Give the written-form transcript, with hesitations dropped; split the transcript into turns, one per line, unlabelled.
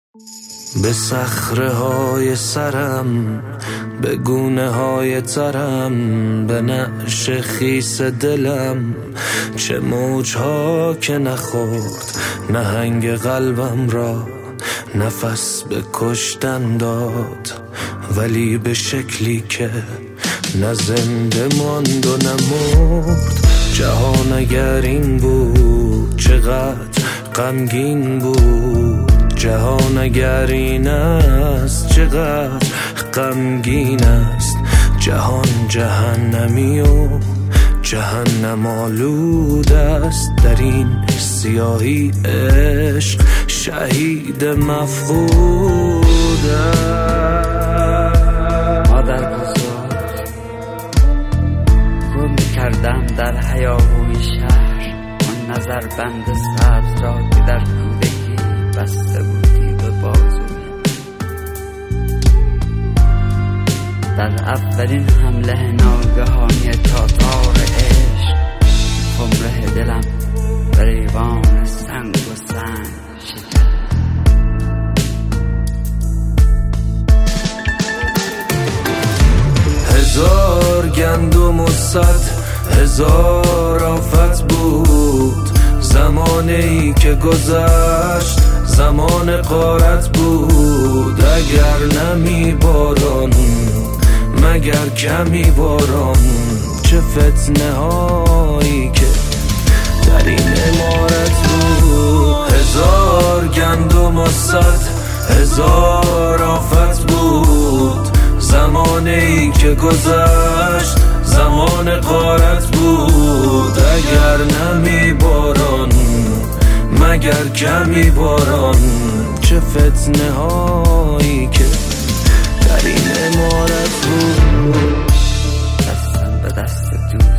به صخره های سرم، به گونه های ترم، به نعش خیس دلم، چه موجها که نخورد نهنگ قلبم را نفس به کشتن داد، ولی به شکلی که نه زنده ماند و نمرد. جهان اگر این بود چقدر غمگین بود، جهان اگر این است چقدر غمگین است. جهان جهنمی و جهنم آلود است، در این سیاهی عشق شهید مفقود است.
مادر بزرگ گم کردم در هیاهوی شهر، آن نظر بند سبز را که در کودکی بسته بودی به بازوی. در اولین حمله ناگهانی تاتار عشق، خمره دلم به ریوان سنگ و سنگ شکست.
هزار گندم و 100 هزار آفت بود، زمانی که گذشت زمان غارت بود. اگر نمی باران مگر کمی باران، چه فتنه هایی که در این عمارت بود. هزار گندم و 100 هزار آفت بود، زمانی که گذشت زمان غارت بود. اگر نمی باران مگر کمی باران، چه فتنه هایی که در این عمارت بود.
دستم به دست دوست